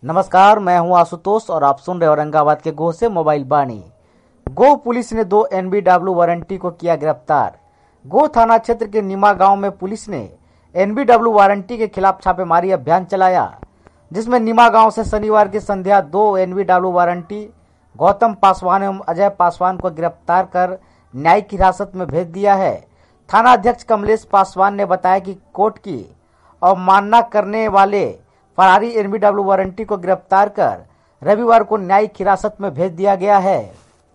नमस्कार, मैं हूं आशुतोष और आप सुन रहे औरंगाबाद के गोह से मोबाइल बानी। गोह पुलिस ने 2 एनबीडब्ल्यू वारंटी को किया गिरफ्तार। गोह थाना क्षेत्र के निमा गांव में पुलिस ने एनबीडब्ल्यू वारंटी के खिलाफ छापेमारी अभियान चलाया, जिसमें निमा गांव से शनिवार की संध्या 2 एनबीडब्ल्यू वारंटी गौतम पासवान एवं अजय पासवान को गिरफ्तार कर न्यायिक हिरासत में भेज दिया है। थाना अध्यक्ष कमलेश पासवान ने बताया कि कोर्ट की अवमानना करने वाले फरारी एनबीडब्ल्यू वारंटी को गिरफ्तार कर रविवार को न्यायिक हिरासत में भेज दिया गया है।